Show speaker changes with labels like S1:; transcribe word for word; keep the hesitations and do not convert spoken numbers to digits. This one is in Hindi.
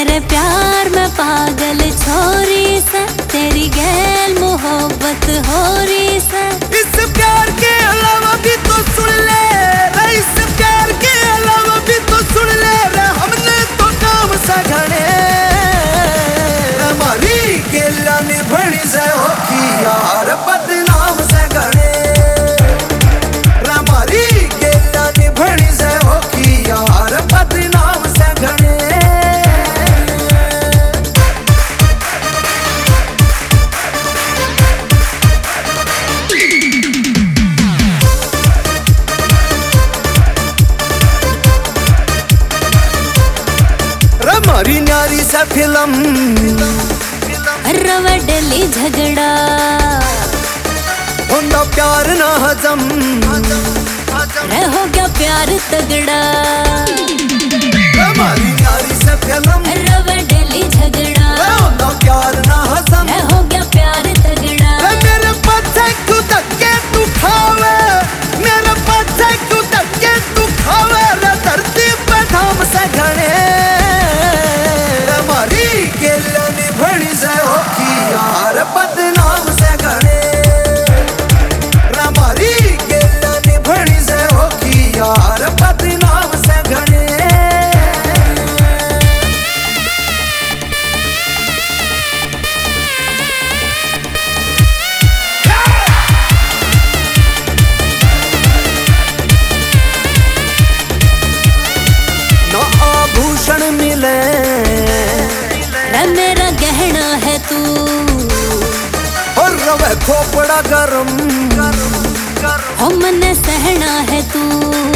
S1: तेरे प्यार में पागल छोरी से, तेरी गैल मोहब्बत हो रही से।
S2: इस प्यार के अलावा भी तो सुन ले रे, इस प्यार के अलावा भी तो सुन ले रे, हमने तो काम सा घने हमारी गेला निभणी से होगी यार बदनाम से घने, हमारी गेला निभणी से होगी यार बदनाम से घने। हमारी न्यारी सा फिल्म
S1: रवडली झगड़ा
S2: होंदा प्यार ना हजम,
S1: रे हो गया प्यार तगड़ा।
S2: हमारी न्यारी सा फिल्म
S1: रवडली झगड़ा
S2: होंदा प्यार ना हजम,
S1: रे हो गया प्यार तगड़ा।
S2: मेरे पीछे क्यों धक्के तू खावे, मेरे पीछे क्यों धक्के तू खावे रे, धरती पे धाम से घने गेला निभणी से होगी यार बदनाम से घने, हमारी गेला निभणी से होगी यार बदनाम से घने। ना आभूषण मिले
S1: मेरा गहना है तू,
S2: और रवे खोपड़ा गरम,
S1: हो मने सहना है तू।